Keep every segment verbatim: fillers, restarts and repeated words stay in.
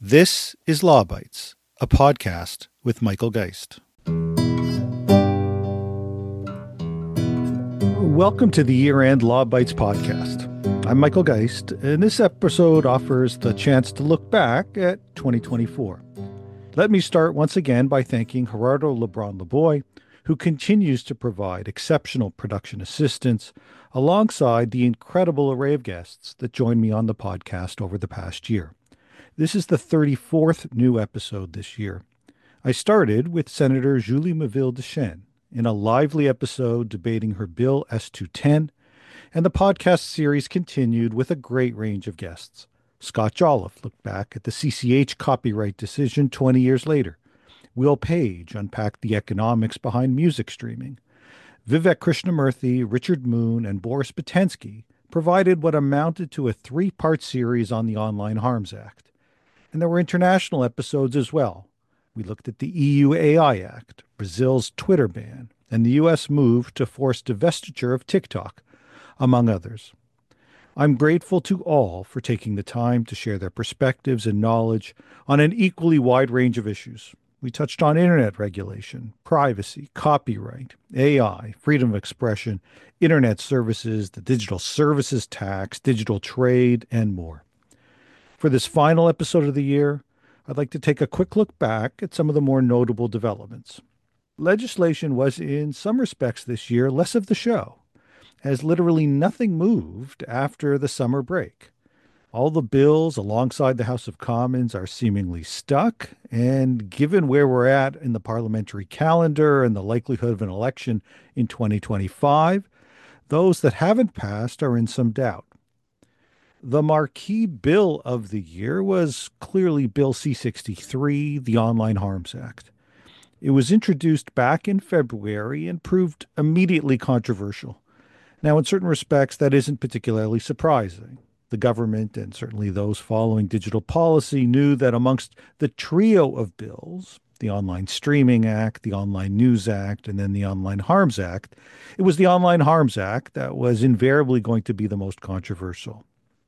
This is Law Bites, a podcast with Michael Geist. Welcome to the year-end Law Bites podcast. I'm Michael Geist, and this episode offers the chance to look back at twenty twenty-four. Let me start once again by thanking Gerardo Lebrun-Laboy, who continues to provide exceptional production assistance alongside the incredible array of guests that joined me on the podcast over the past year. This is the thirty-fourth new episode this year. I started with Senator Julie Meville-Deschênes in a lively episode debating her Bill S two ten, and the podcast series continued with a great range of guests. Scott Jolliffe looked back at the C C H copyright decision twenty years later. Will Page unpacked the economics behind music streaming. Vivek Krishnamurthy, Richard Moon, and Boris Batensky provided what amounted to a three-part series on the Online Harms Act. And there were international episodes as well. We looked at the E U A I Act, Brazil's Twitter ban, and the U S move to force divestiture of TikTok, among others. I'm grateful to all for taking the time to share their perspectives and knowledge on an equally wide range of issues. We touched on internet regulation, privacy, copyright, A I, freedom of expression, internet services, the digital services tax, digital trade, and more. For this final episode of the year, I'd like to take a quick look back at some of the more notable developments. Legislation was, in some respects this year, less of the show, as literally nothing moved after the summer break. All the bills alongside the House of Commons are seemingly stuck, and given where we're at in the parliamentary calendar and the likelihood of an election in twenty twenty-five, those that haven't passed are in some doubt. The marquee bill of the year was clearly Bill C sixty-three, the Online Harms Act. It was introduced back in February and proved immediately controversial. Now, in certain respects, that isn't particularly surprising. The government, and certainly those following digital policy, knew that amongst the trio of bills, the Online Streaming Act, the Online News Act, and then the Online Harms Act, it was the Online Harms Act that was invariably going to be the most controversial.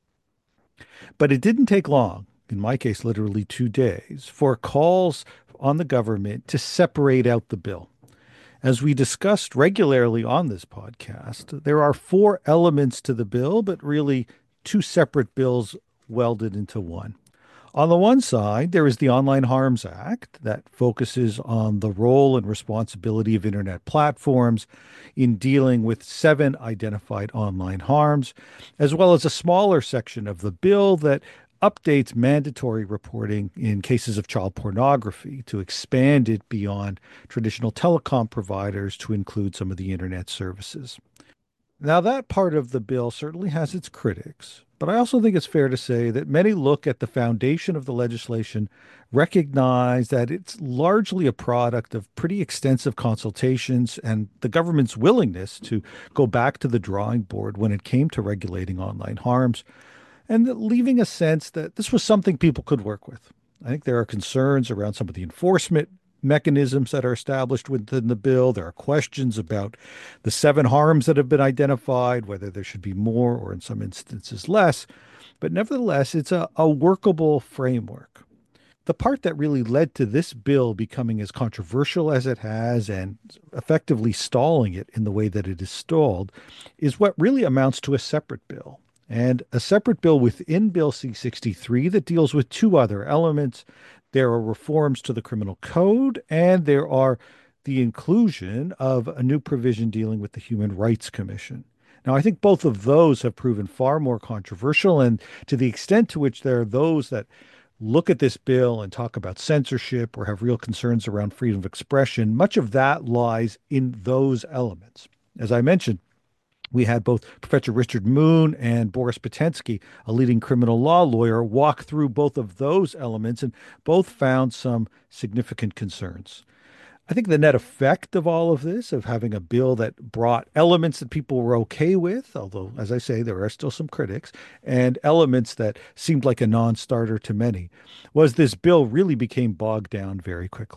But it didn't take long, in my case, literally two days, for calls on the government to separate out the bill. As we discussed regularly on this podcast, there are four elements to the bill, but really two separate bills welded into one. On the one side, there is the Online Harms Act that focuses on the role and responsibility of internet platforms in dealing with seven identified online harms, as well as a smaller section of the bill that updates mandatory reporting in cases of child pornography to expand it beyond traditional telecom providers to include some of the internet services. Now, that part of the bill certainly has its critics, but I also think it's fair to say that many look at the foundation of the legislation, recognize that it's largely a product of pretty extensive consultations and the government's willingness to go back to the drawing board when it came to regulating online harms, and leaving a sense that this was something people could work with. I think there are concerns around some of the enforcement mechanisms that are established within the bill. There are questions about the seven harms that have been identified, whether there should be more or in some instances less. But nevertheless, it's a, a workable framework. The part that really led to this bill becoming as controversial as it has and effectively stalling it in the way that it is stalled is what really amounts to a separate bill. And a separate bill within Bill C sixty-three that deals with two other elements. There are reforms to the criminal code, and there are the inclusion of a new provision dealing with the Human Rights Commission. Now, I think both of those have proven far more controversial, and to the extent to which there are those that look at this bill and talk about censorship or have real concerns around freedom of expression, much of that lies in those elements. As I mentioned, we had both Professor Richard Moon and Boris Batensky, a leading criminal law lawyer, walk through both of those elements, and both found some significant concerns. I think the net effect of all of this, of having a bill that brought elements that people were okay with, although, as I say, there are still some critics, and elements that seemed like a non-starter to many, was this bill really became bogged down very quickly.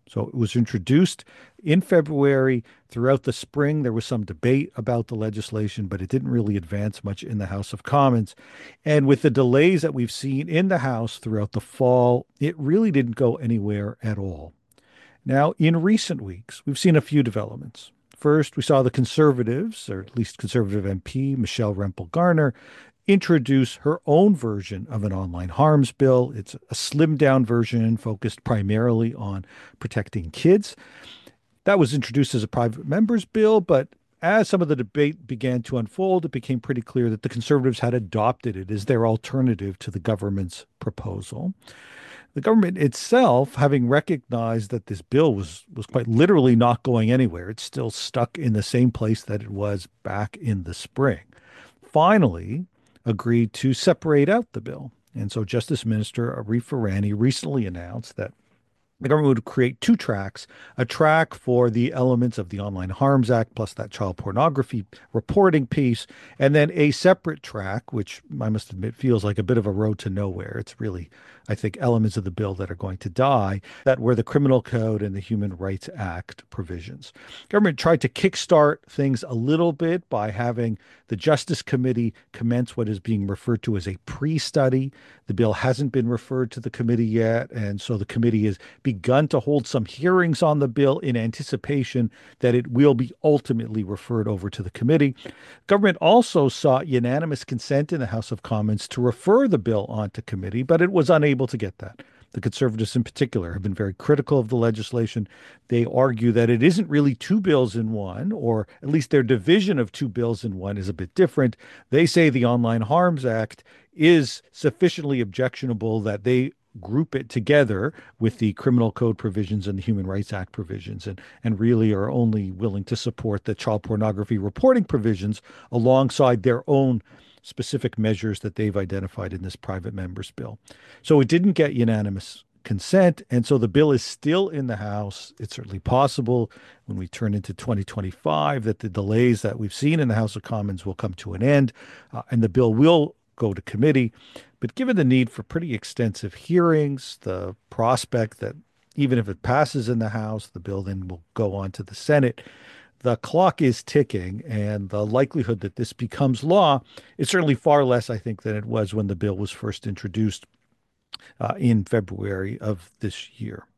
So it was introduced in February. Throughout the spring, there was some debate about the legislation, but it didn't really advance much in the House of Commons. And with the delays that we've seen in the House throughout the fall, it really didn't go anywhere at all. Now, in recent weeks, we've seen a few developments. First, we saw the Conservatives, or at least Conservative M P Michelle Rempel Garner, introduce her own version of an online harms bill. It's a slimmed down version focused primarily on protecting kids. That was introduced as a private member's bill, but as some of the debate began to unfold, it became pretty clear that the Conservatives had adopted it as their alternative to the government's proposal. The government itself, having recognized that this bill was was quite literally not going anywhere, it's still stuck in the same place that it was back in the spring, finally agreed to separate out the bill. And so Justice Minister Arif Virani recently announced that the government would create two tracks, a track for the elements of the Online Harms Act, plus that child pornography reporting piece, and then a separate track, which I must admit feels like a bit of a road to nowhere. It's really, I think, elements of the bill that are going to die, that were the Criminal Code and the Human Rights Act provisions. Government tried to kickstart things a little bit by having the Justice Committee commence what is being referred to as a pre-study. The bill hasn't been referred to the committee yet, and so the committee has begun to hold some hearings on the bill in anticipation that it will be ultimately referred over to the committee. Government also sought unanimous consent in the House of Commons to refer the bill onto committee, but it was unable to get that. The Conservatives in particular have been very critical of the legislation. They argue that it isn't really two bills in one, or at least their division of two bills in one is a bit different. They say the Online Harms Act is sufficiently objectionable that they group it together with the Criminal Code provisions and the Human Rights Act provisions, and, and really are only willing to support the child pornography reporting provisions alongside their own specific measures that they've identified in this private members bill. So it didn't get unanimous consent, and so the bill is still in the House. It's certainly possible when we turn into twenty twenty-five that the delays that we've seen in the House of Commons will come to an end, uh, and the bill will go to committee. But given the need for pretty extensive hearings, the prospect that even if it passes in the House, the bill then will go on to the Senate, the clock is ticking, and the likelihood that this becomes law is certainly far less, I think, than it was when the bill was first introduced uh, in February of this year.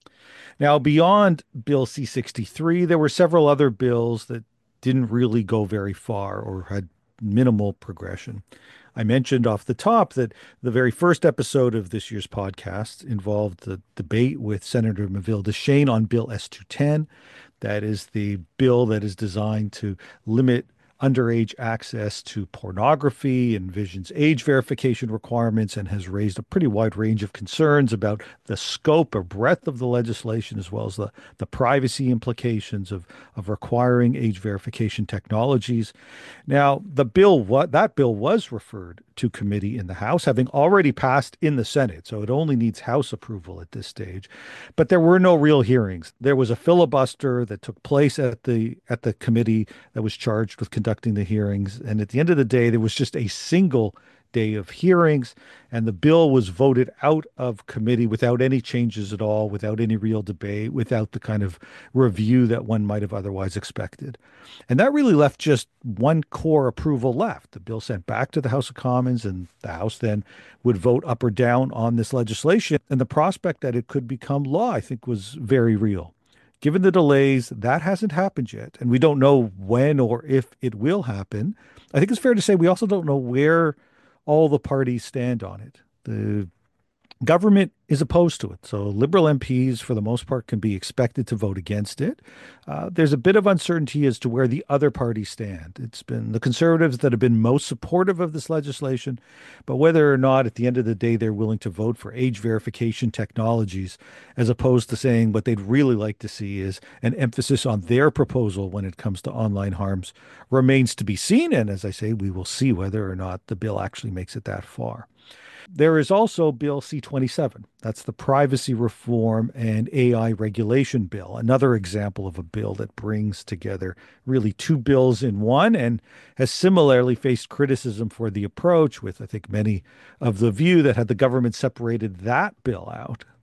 Now, beyond Bill C sixty-three, there were several other bills that didn't really go very far or had minimal progression. I mentioned off the top that the very first episode of this year's podcast involved the debate with Senator Mavil Deschênes on Bill S two ten. That is the bill that is designed to limit underage access to pornography, envisions age verification requirements, and has raised a pretty wide range of concerns about the scope or breadth of the legislation, as well as the, the privacy implications of, of requiring age verification technologies. Now, the bill, what that bill was referred to committee in the House, having already passed in the Senate, so it only needs House approval at this stage. But there were no real hearings. There was a filibuster that took place at the at the committee that was charged with conducting the hearings, and at the end of the day, there was just a single day of hearings, and the bill was voted out of committee without any changes at all, without any real debate, without the kind of review that one might have otherwise expected. And that really left just one core approval left. The bill sent back to the House of Commons, and the House then would vote up or down on this legislation. And the prospect that it could become law, I think, was very real. Given the delays, that hasn't happened yet, and we don't know when or if it will happen. I think it's fair to say we also don't know where all the parties stand on it. The government is opposed to it. So Liberal M Ps, for the most part, can be expected to vote against it. Uh, there's a bit of uncertainty as to where the other parties stand. It's been the Conservatives that have been most supportive of this legislation, but whether or not at the end of the day they're willing to vote for age verification technologies, as opposed to saying what they'd really like to see is an emphasis on their proposal when it comes to online harms, remains to be seen. And as I say, we will see whether or not the bill actually makes it that far. There is also Bill C twenty-seven. That's the Privacy Reform and A I Regulation Bill, another example of a bill that brings together really two bills in one, and has similarly faced criticism for the approach, with, I think, many of the view that had the government separated that bill out,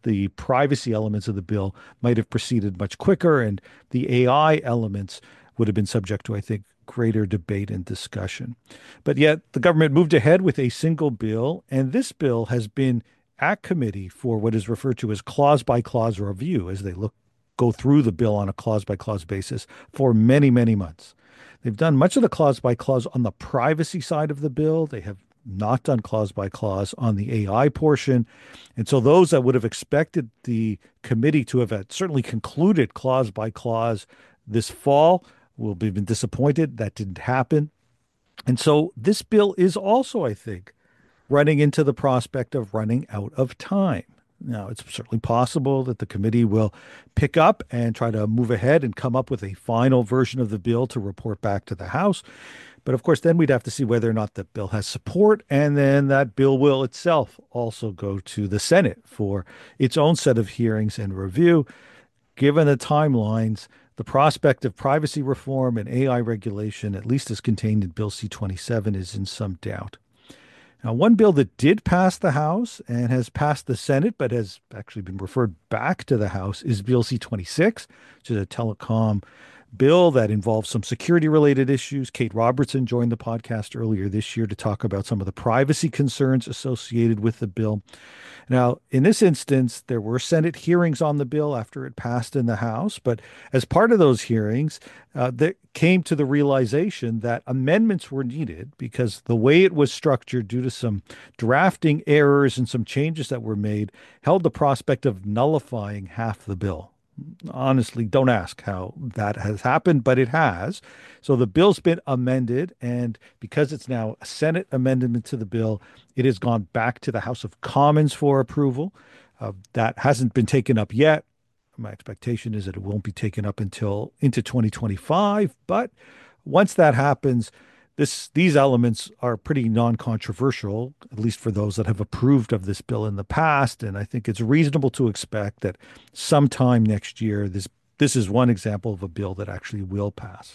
the privacy elements of the bill might have proceeded much quicker, and the A I elements would have been subject to, I think, greater debate and discussion. But yet the government moved ahead with a single bill, and this bill has been at committee for what is referred to as clause by clause review as they look go through the bill on a clause by clause basis for many, many months. They've done much of the clause by clause on the privacy side of the bill. They have not done clause by clause on the A I portion. And so those that would have expected the committee to have certainly concluded clause by clause this fall will be been disappointed. That didn't happen. And so this bill is also, I think, running into the prospect of running out of time. Now, it's certainly possible that the committee will pick up and try to move ahead and come up with a final version of the bill to report back to the House. But of course, then we'd have to see whether or not the bill has support. And then that bill will itself also go to the Senate for its own set of hearings and review. Given the timelines, the prospect of privacy reform and A I regulation, at least as contained in Bill C twenty-seven, is in some doubt. Now, one bill that did pass the House and has passed the Senate, but has actually been referred back to the House, is Bill C twenty-six, which is a telecom bill that involves some security-related issues. Kate Robertson joined the podcast earlier this year to talk about some of the privacy concerns associated with the bill. Now, in this instance, there were Senate hearings on the bill after it passed in the House, but as part of those hearings, uh, they came to the realization that amendments were needed because the way it was structured, due to some drafting errors and some changes that were made, held the prospect of nullifying half the bill. Honestly, don't ask how that has happened, but it has. So the bill's been amended, and because it's now a Senate amendment to the bill, it has gone back to the House of Commons for approval. Uh, that hasn't been taken up yet. My expectation is that it won't be taken up until into twenty twenty-five. But once that happens, this these elements are pretty non-controversial, at least for those that have approved of this bill in the past. And I think it's reasonable to expect that sometime next year, this this is one example of a bill that actually will pass.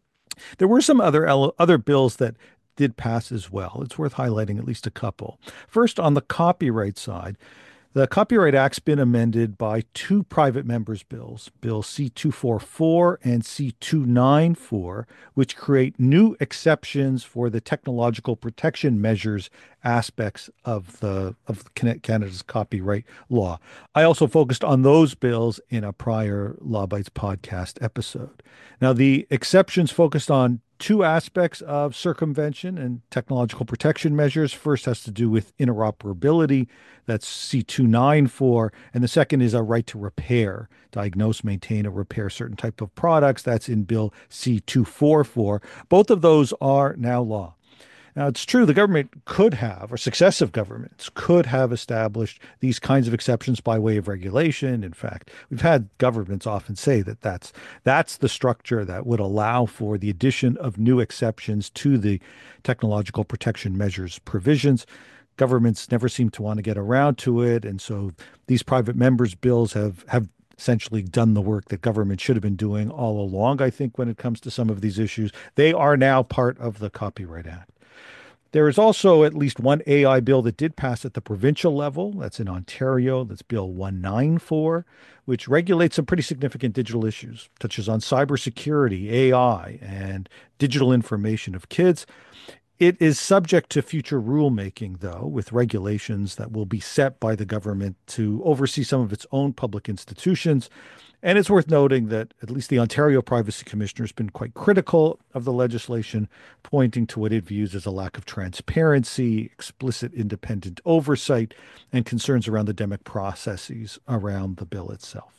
There were some other other bills that did pass as well. It's worth highlighting at least a couple. First, on the copyright side, the Copyright Act's been amended by two private members' bills, Bill C two forty-four and C two ninety-four, which create new exceptions for the technological protection measures aspects of the of Canada's copyright law. I also focused on those bills in a prior Law Bites podcast episode. Now, the exceptions focused on two aspects of circumvention and technological protection measures. First has to do with interoperability. That's C two ninety-four. And the second is a right to repair, diagnose, maintain, or repair certain type of products. That's in Bill C two forty-four. Both of those are now law. Now, it's true the government could have, or successive governments could have established these kinds of exceptions by way of regulation. In fact, we've had governments often say that that's, that's the structure that would allow for the addition of new exceptions to the technological protection measures provisions. Governments never seem to want to get around to it. And so these private members' bills have, have essentially done the work that government should have been doing all along, I think, when it comes to some of these issues. They are now part of the Copyright Act. There is also at least one A I bill that did pass at the provincial level. That's in Ontario. That's Bill one ninety-four, which regulates some pretty significant digital issues, touches on cybersecurity, A I, and digital information of kids. It is subject to future rulemaking, though, with regulations that will be set by the government to oversee some of its own public institutions. And it's worth noting that at least the Ontario Privacy Commissioner has been quite critical of the legislation, pointing to what it views as a lack of transparency, explicit independent oversight, and concerns around the democratic processes around the bill itself.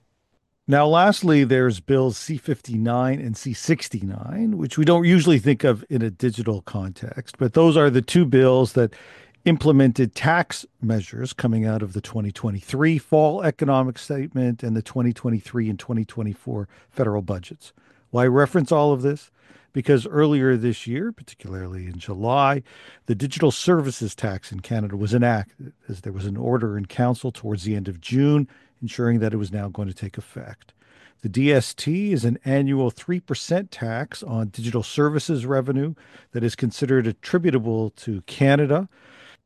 Now, lastly, there's Bills C fifty-nine and C sixty-nine, which we don't usually think of in a digital context, but those are the two bills that implemented tax measures coming out of the twenty twenty-three fall economic statement and the twenty twenty-three and twenty twenty-four federal budgets. Why reference all of this? Because earlier this year, particularly in July, the digital services tax in Canada was enacted, as there was an order in council towards the end of June, ensuring that it was now going to take effect. The D S T is an annual three percent tax on digital services revenue that is considered attributable to Canada.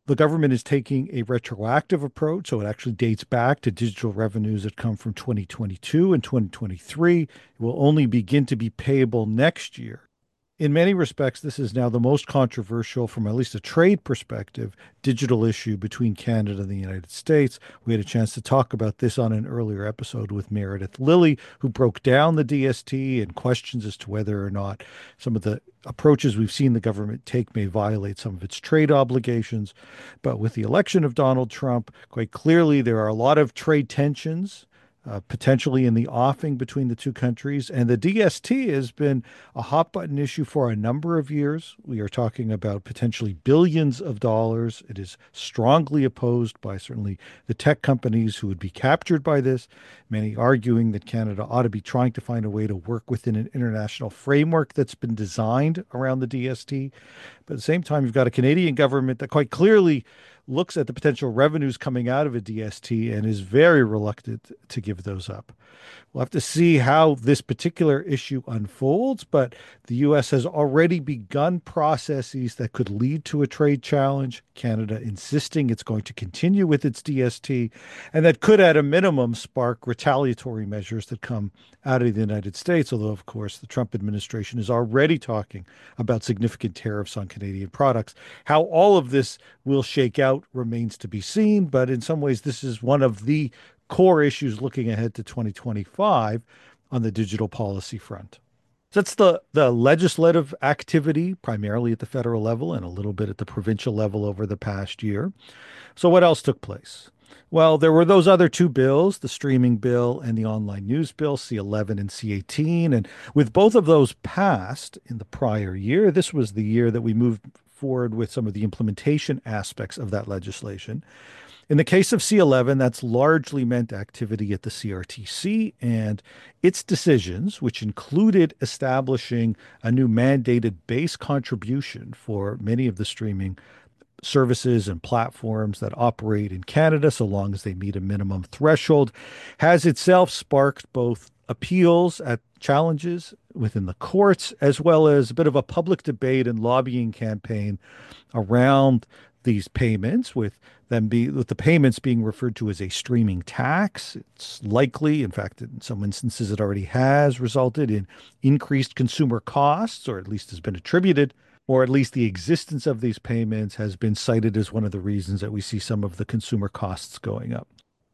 The government is taking a retroactive approach, so it actually dates back to digital revenues that come from twenty twenty-two and twenty twenty-three. It will only begin to be payable next year. In many respects, this is now the most controversial, from at least a trade perspective, digital issue between Canada and the United States. We had a chance to talk about this on an earlier episode with Meredith Lilly, who broke down the D S T and questions as to whether or not some of the approaches we've seen the government take may violate some of its trade obligations. But with the election of Donald Trump, quite clearly there are a lot of trade tensions uh, potentially in the offing between the two countries. And the D S T has been a hot button issue for a number of years. We are talking about potentially billions of dollars. It is strongly opposed by certainly the tech companies who would be captured by this, many arguing that Canada ought to be trying to find a way to work within an international framework that's been designed around the D S T. But at the same time, you've got a Canadian government that quite clearly looks at the potential revenues coming out of a D S T and is very reluctant to give those up. We'll have to see how this particular issue unfolds, but the U S has already begun processes that could lead to a trade challenge, Canada insisting it's going to continue with its D S T, and that could, at a minimum, spark retaliatory measures that come out of the United States, although, of course, the Trump administration is already talking about significant tariffs on Canadian products. How all of this will shake out remains to be seen, but in some ways, this is one of the core issues looking ahead to twenty twenty-five on the digital policy front. So that's the, the legislative activity, primarily at the federal level and a little bit at the provincial level over the past year. So what else took place? Well, there were those other two bills, the streaming bill and the online news bill, C eleven and C eighteen. And with both of those passed in the prior year, this was the year that we moved forward with some of the implementation aspects of that legislation. In the case of C eleven, that's largely meant activity at the C R T C and its decisions, which included establishing a new mandated base contribution for many of the streaming services and platforms that operate in Canada, so long as they meet a minimum threshold, has itself sparked both appeals at challenges within the courts, as well as a bit of a public debate and lobbying campaign around these payments, with them be with the payments being referred to as a streaming tax. It's likely, in fact, in some instances, it already has resulted in increased consumer costs, or at least has been attributed, or at least the existence of these payments has been cited as one of the reasons that we see some of the consumer costs going up.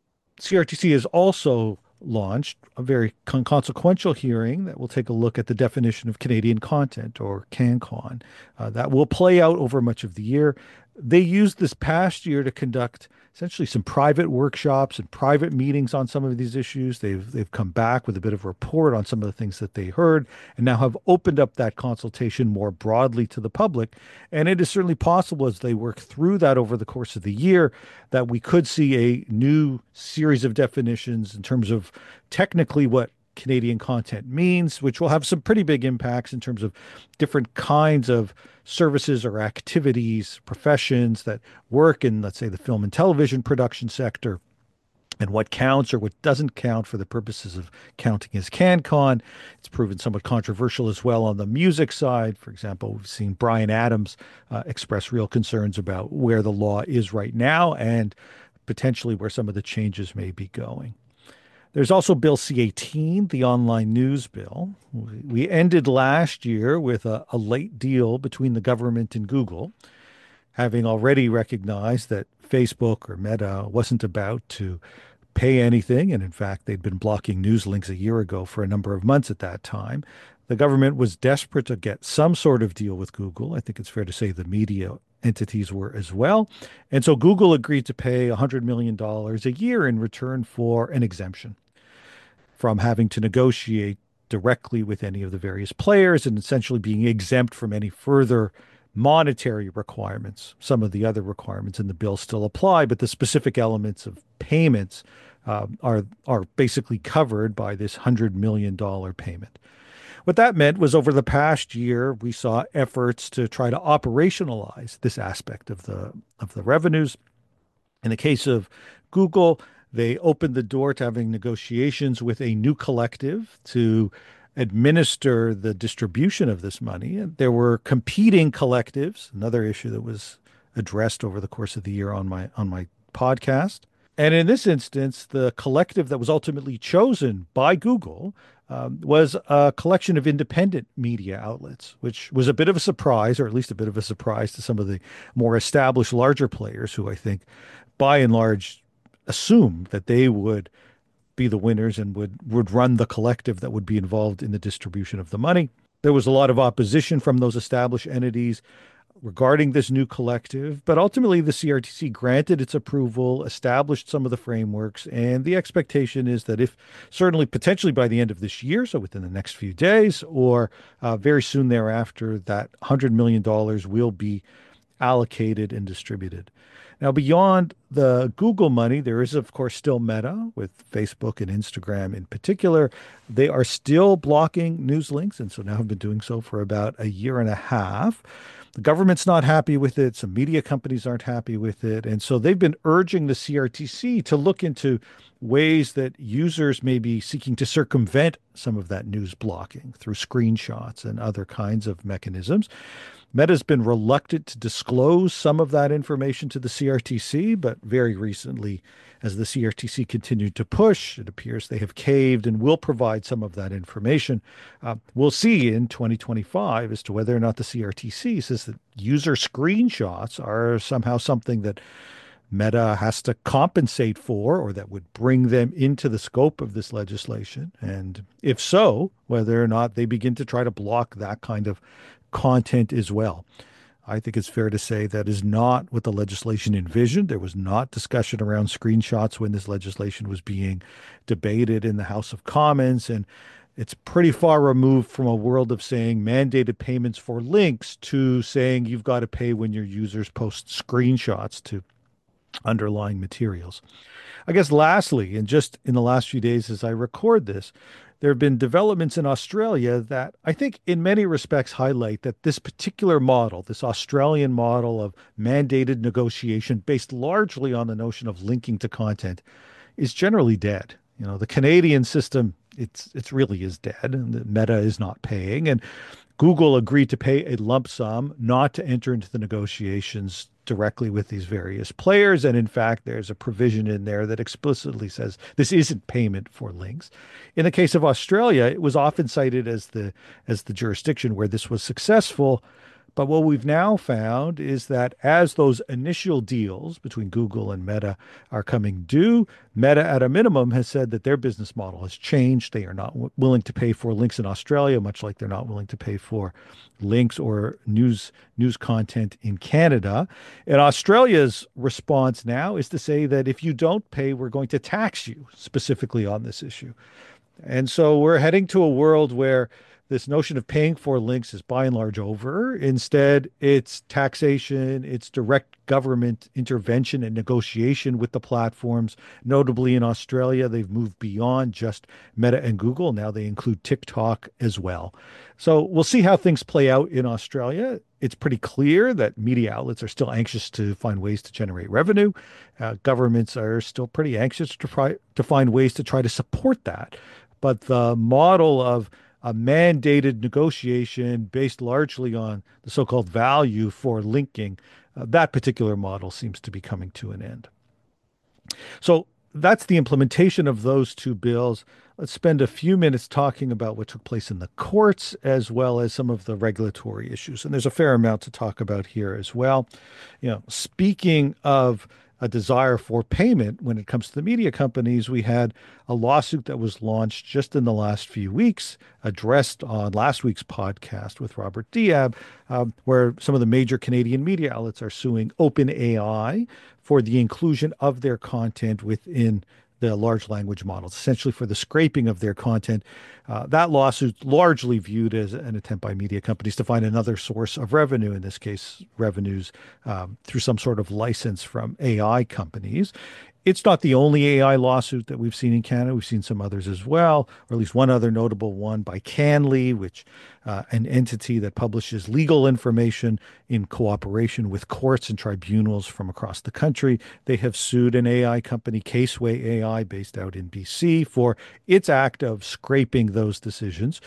C R T C has also launched a very con- consequential hearing that will take a look at the definition of Canadian content, or CanCon. Uh, that will play out over much of the year. They used this past year to conduct essentially some private workshops and private meetings on some of these issues. They've they've come back with a bit of a report on some of the things that they heard, and now have opened up that consultation more broadly to the public. And it is certainly possible, as they work through that over the course of the year, that we could see a new series of definitions in terms of technically what Canadian content means, which will have some pretty big impacts in terms of different kinds of services or activities, professions that work in, let's say, the film and television production sector, and what counts or what doesn't count for the purposes of counting as CanCon. It's proven somewhat controversial as well on the music side. For example, we've seen Bryan Adams uh, express real concerns about where the law is right now and potentially where some of the changes may be going. There's also Bill C eighteen, the online news bill. We ended last year with a, a late deal between the government and Google, having already recognized that Facebook or Meta wasn't about to pay anything. And in fact, they'd been blocking news links a year ago for a number of months at that time. The government was desperate to get some sort of deal with Google. I think it's fair to say the media entities were as well. And so Google agreed to pay one hundred million dollars a year in return for an exemption from having to negotiate directly with any of the various players and essentially being exempt from any further monetary requirements. Some of the other requirements in the bill still apply, but the specific elements of payments uh, are are basically covered by this one hundred million dollars payment. What that meant was, over the past year, we saw efforts to try to operationalize this aspect of the of the revenues. In the case of Google, they opened the door to having negotiations with a new collective to administer the distribution of this money. And there were competing collectives, another issue that was addressed over the course of the year on my on my podcast. And in this instance, the collective that was ultimately chosen by Google um, was a collection of independent media outlets, which was a bit of a surprise, or at least a bit of a surprise to some of the more established, larger players who I think, by and large, assumed that they would be the winners and would would run the collective that would be involved in the distribution of the money. There was a lot of opposition from those established entities regarding this new collective, but ultimately the C R T C granted its approval, established some of the frameworks, and the expectation is that if certainly potentially by the end of this year, so within the next few days, or uh, very soon thereafter, that one hundred million dollars will be allocated and distributed. Now, beyond the Google money, there is, of course, still Meta with Facebook and Instagram in particular. They are still blocking news links, and so now have been doing so for about a year and a half. The government's not happy with it. Some media companies aren't happy with it. And so they've been urging the C R T C to look into ways that users may be seeking to circumvent some of that news blocking through screenshots and other kinds of mechanisms. Meta's been reluctant to disclose some of that information to the C R T C, but very recently, as the C R T C continued to push, it appears they have caved and will provide some of that information. Uh, we'll see in twenty twenty-five as to whether or not the C R T C says that user screenshots are somehow something that Meta has to compensate for, or that would bring them into the scope of this legislation. And if so, whether or not they begin to try to block that kind of content as well. I think it's fair to say that is not what the legislation envisioned. There was not discussion around screenshots when this legislation was being debated in the House of Commons. And it's pretty far removed from a world of saying mandated payments for links to saying you've got to pay when your users post screenshots to underlying materials. I guess lastly, and just in the last few days as I record this, there have been developments in Australia that I think in many respects highlight that this particular model, this Australian model of mandated negotiation based largely on the notion of linking to content, is generally dead. You know, the Canadian system, it's it's really is dead, and the Meta is not paying. And Google agreed to pay a lump sum not to enter into the negotiations directly with these various players. And in fact, there's a provision in there that explicitly says this isn't payment for links. In the case of Australia, it was often cited as the as the jurisdiction where this was successful. But what we've now found is that as those initial deals between Google and Meta are coming due, Meta at a minimum has said that their business model has changed. They are not w- willing to pay for links in Australia, much like they're not willing to pay for links or news news content in Canada. And Australia's response now is to say that if you don't pay, we're going to tax you specifically on this issue. And so we're heading to a world where this notion of paying for links is by and large over. Instead, it's taxation, it's direct government intervention and negotiation with the platforms. Notably in Australia, they've moved beyond just Meta and Google. Now they include TikTok as well. So we'll see how things play out in Australia. It's pretty clear that media outlets are still anxious to find ways to generate revenue. Uh, governments are still pretty anxious to try to find ways to try to support that. But the model of a mandated negotiation based largely on the so-called value for linking, uh, that particular model seems to be coming to an end. So that's the implementation of those two bills. Let's spend a few minutes talking about what took place in the courts as well as some of the regulatory issues. And there's a fair amount to talk about here as well. You know, speaking of a desire for payment when it comes to the media companies, we had a lawsuit that was launched just in the last few weeks, addressed on last week's podcast with Robert Diab, um, where some of the major Canadian media outlets are suing OpenAI for the inclusion of their content within the large language models, essentially for the scraping of their content. Uh, that lawsuit largely viewed as an attempt by media companies to find another source of revenue, in this case, revenues um, through some sort of license from A I companies. It's not the only A I lawsuit that we've seen in Canada. We've seen some others as well, or at least one other notable one by Canly, which uh, an entity that publishes legal information in cooperation with courts and tribunals from across the country. They have sued an A I company, Caseway A I, based out in B C, for its act of scraping those decisions.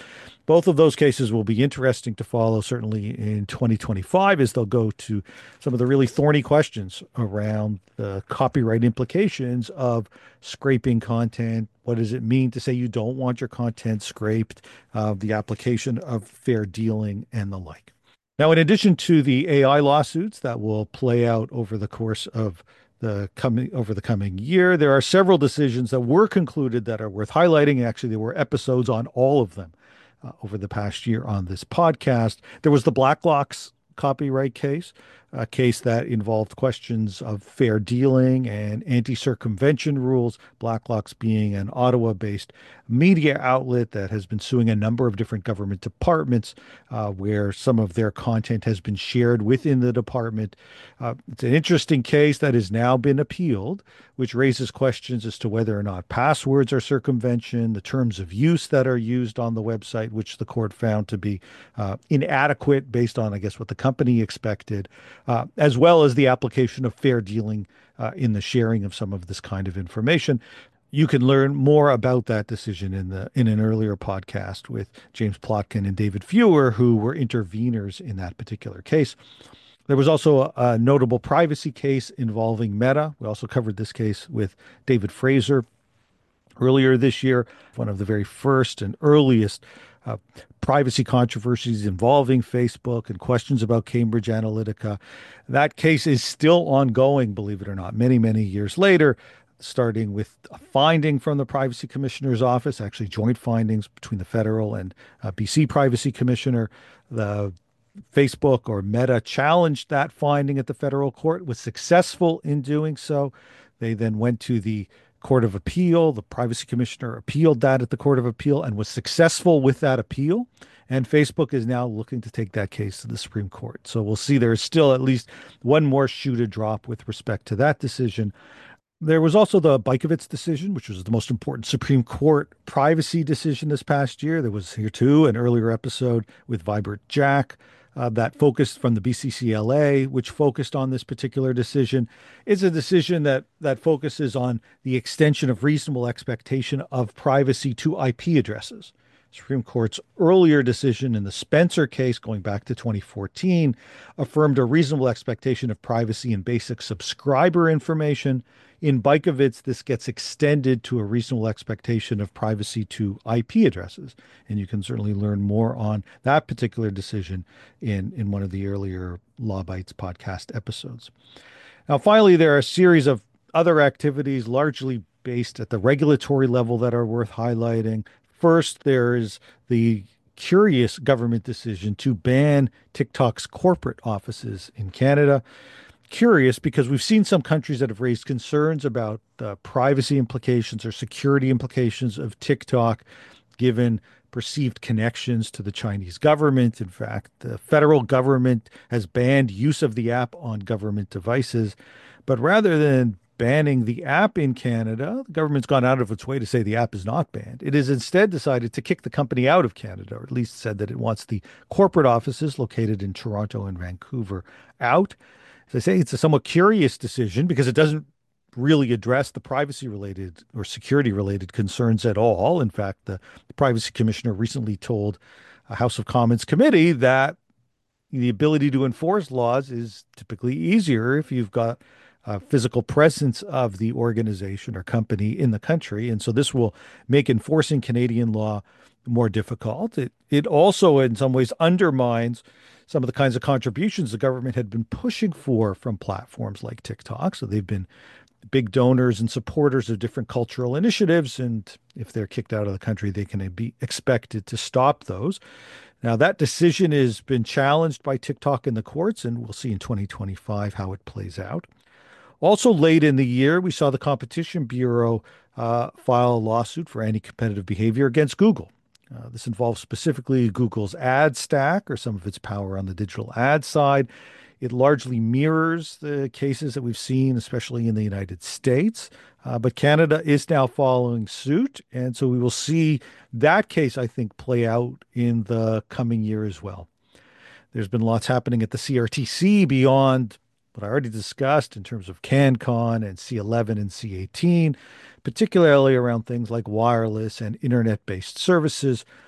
Both of those cases will be interesting to follow, certainly in twenty twenty-five, as they'll go to some of the really thorny questions around the copyright implications of scraping content. What does it mean to say you don't want your content scraped? Uh, the application of fair dealing and the like. Now, in addition to the A I lawsuits that will play out over the course of the coming over the coming year, there are several decisions that were concluded that are worth highlighting. Actually, there were episodes on all of them uh, over the past year on this podcast. There was the Blacklocks copyright case, a case that involved questions of fair dealing and anti-circumvention rules. Blacklocks being an Ottawa-based media outlet that has been suing a number of different government departments uh, where some of their content has been shared within the department. Uh, it's an interesting case that has now been appealed, which raises questions as to whether or not passwords are circumvention, the terms of use that are used on the website, which the court found to be uh, inadequate based on, I guess, what the company expected, uh, as well as the application of fair dealing uh, in the sharing of some of this kind of information. You can learn more about that decision in the in an earlier podcast with James Plotkin and David Fewer, who were interveners in that particular case. There was also a, a notable privacy case involving Meta. We also covered this case with David Fraser earlier this year, one of the very first and earliest uh, privacy controversies involving Facebook and questions about Cambridge Analytica. That case is still ongoing, believe it or not, many, many years later, starting with a finding from the Privacy Commissioner's office, actually joint findings between the federal and uh, B C Privacy Commissioner. The Facebook or Meta challenged that finding at the federal court, was successful in doing so. They then went to the Court of Appeal. The Privacy Commissioner appealed that at the Court of Appeal and was successful with that appeal. And Facebook is now looking to take that case to the Supreme Court. So we'll see there is still at least one more shoe to drop with respect to that decision. There was also the Bykovitz decision, which was the most important Supreme Court privacy decision this past year. There was here too an earlier episode with Vibert Jack uh, that focused from the B C C L A, which focused on this particular decision. It's a decision that that focuses on the extension of reasonable expectation of privacy to I P addresses. Supreme Court's earlier decision in the Spencer case, going back to twenty fourteen, affirmed a reasonable expectation of privacy in basic subscriber information. In Bykovitz, this gets extended to a reasonable expectation of privacy to I P addresses. And you can certainly learn more on that particular decision in, in one of the earlier Law Bytes podcast episodes. Now, finally, there are a series of other activities largely based at the regulatory level that are worth highlighting. First, there is the curious government decision to ban TikTok's corporate offices in Canada. Curious because we've seen some countries that have raised concerns about the privacy implications or security implications of TikTok, given perceived connections to the Chinese government. In fact, the federal government has banned use of the app on government devices. But rather than banning the app in Canada, the government's gone out of its way to say the app is not banned. It has instead decided to kick the company out of Canada, or at least said that it wants the corporate offices located in Toronto and Vancouver out. As I say, it's a somewhat curious decision because it doesn't really address the privacy related or security related concerns at all. In fact, the, the Privacy Commissioner recently told a House of Commons committee that the ability to enforce laws is typically easier if you've got a physical presence of the organization or company in the country. And so this will make enforcing Canadian law more difficult. It, it also, in some ways, undermines some of the kinds of contributions the government had been pushing for from platforms like TikTok. So they've been big donors and supporters of different cultural initiatives. And if they're kicked out of the country, they can be expected to stop those. Now, that decision has been challenged by TikTok in the courts, and we'll see in twenty twenty-five how it plays out. Also, late in the year, we saw the Competition Bureau uh, file a lawsuit for anti-competitive behavior against Google. Uh, this involves specifically Google's ad stack or some of its power on the digital ad side. It largely mirrors the cases that we've seen, especially in the United States. Uh, but Canada is now following suit. And so we will see that case, I think, play out in the coming year as well. There's been lots happening at the C R T C beyond what I already discussed in terms of CanCon and C eleven and C eighteen, particularly around things like wireless and internet-based services.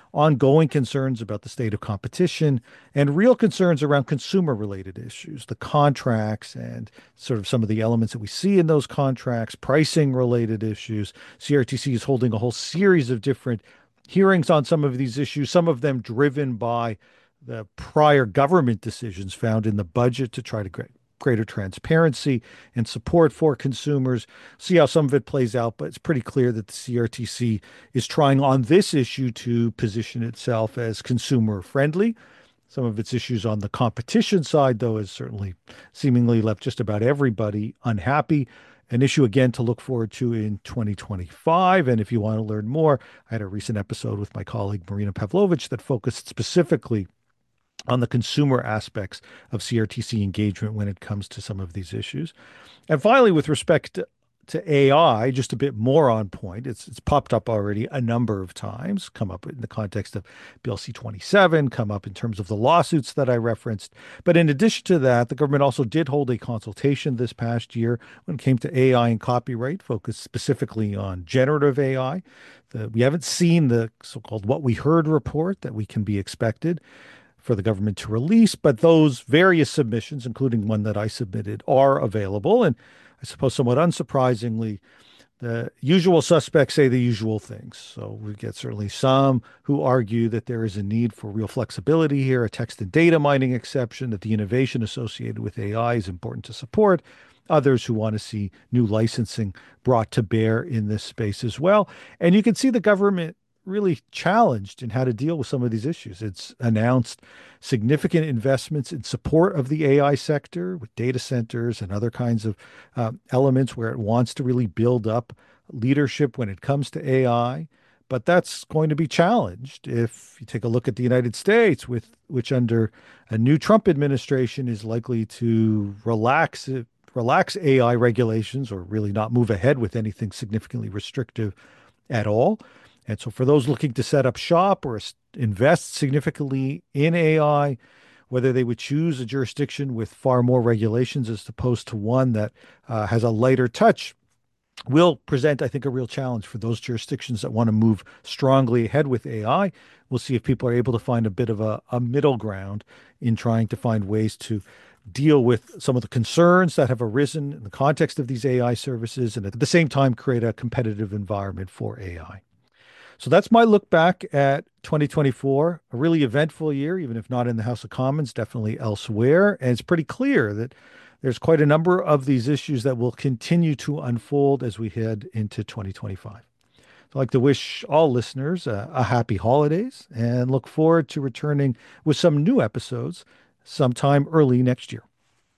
ongoing concerns about the state of competition, and real concerns around consumer-related issues, the contracts and sort of some of the elements that we see in those contracts, pricing-related issues. C R T C is holding a whole series of different hearings on some of these issues, some of them driven by the prior government decisions found in the budget to try to create greater transparency and support for consumers. See how some of it plays out, but it's pretty clear that the C R T C is trying on this issue to position itself as consumer friendly. Some of its issues on the competition side, though, has certainly seemingly left just about everybody unhappy. An issue, again, to look forward to in twenty twenty-five. And if you want to learn more, I had a recent episode with my colleague Marina Pavlovich that focused specifically on the consumer aspects of C R T C engagement when it comes to some of these issues. And finally, with respect to, to A I, just a bit more on point, it's it's popped up already a number of times, come up in the context of Bill C twenty-seven, come up in terms of the lawsuits that I referenced. But in addition to that, the government also did hold a consultation this past year when it came to A I and copyright, focused specifically on generative A I. The, we haven't seen the so-called What We Heard report that we can be expected for the government to release, but those various submissions, including one that I submitted, are available. And I suppose somewhat unsurprisingly, the usual suspects say the usual things. So we get certainly some who argue that there is a need for real flexibility here, a text and data mining exception, that the innovation associated with A I is important to support. Others who want to see new licensing brought to bear in this space as well. And you can see the government really challenged in how to deal with some of these issues. It's announced significant investments in support of the A I sector with data centers and other kinds of uh, elements where it wants to really build up leadership when it comes to A I. But that's going to be challenged if you take a look at the United States, with which under a new Trump administration is likely to relax it, relax A I regulations, or really not move ahead with anything significantly restrictive at all. And so for those looking to set up shop or invest significantly in A I, whether they would choose a jurisdiction with far more regulations as opposed to one that uh, has a lighter touch, will present, I think, a real challenge for those jurisdictions that want to move strongly ahead with A I. We'll see if people are able to find a bit of a, a middle ground in trying to find ways to deal with some of the concerns that have arisen in the context of these A I services, and at the same time create a competitive environment for A I. So that's my look back at twenty twenty-four, a really eventful year, even if not in the House of Commons, definitely elsewhere. And it's pretty clear that there's quite a number of these issues that will continue to unfold as we head into twenty twenty-five. So I'd like to wish all listeners a, a happy holidays and look forward to returning with some new episodes sometime early next year.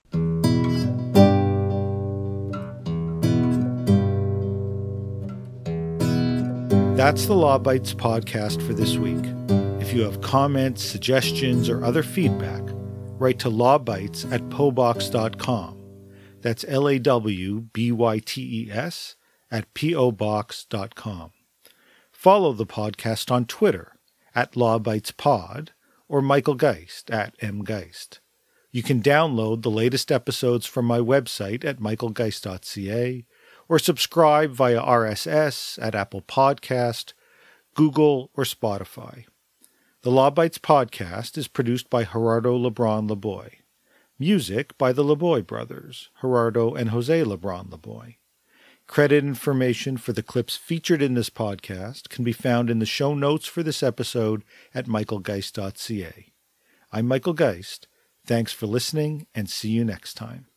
That's the Law Bytes podcast for this week. If you have comments, suggestions, or other feedback, write to lawbytes at pobox dot com. That's L A W B Y T E S at P O box dot com. Follow the podcast on Twitter at lawbytespod or Michael Geist at mgeist. You can download the latest episodes from my website at michael geist dot c a, or subscribe via R S S at Apple Podcast, Google, or Spotify. The Law Bytes podcast is produced by Gerardo Lebron Laboy. Music by the Laboy brothers, Gerardo and Jose Lebron Laboy. Credit information for the clips featured in this podcast can be found in the show notes for this episode at michael geist dot c a. I'm Michael Geist. Thanks for listening, and see you next time.